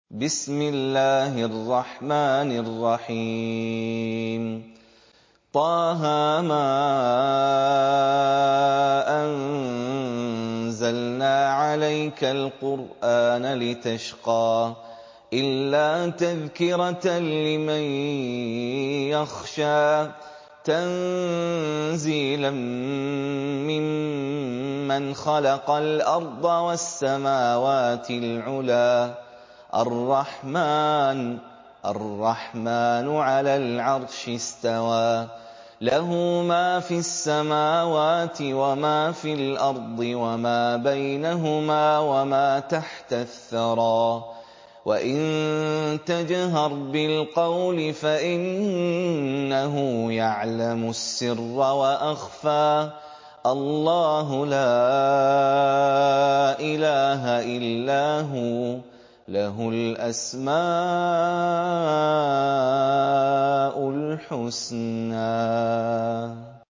بسم الله الرحمن الرحيم طه ما أنزلنا عليك القرآن لتشقى إلا تذكرة لمن يخشى تنزيلا ممن خلق الأرض والسماوات العلى الرحمن على العرش استوى له ما في السماوات وما في الأرض وما بينهما وما تحت الثرى وإن تجهر بالقول فإنه يعلم السر وأخفى الله لا إله إلا هو له الأسماء الحسنى.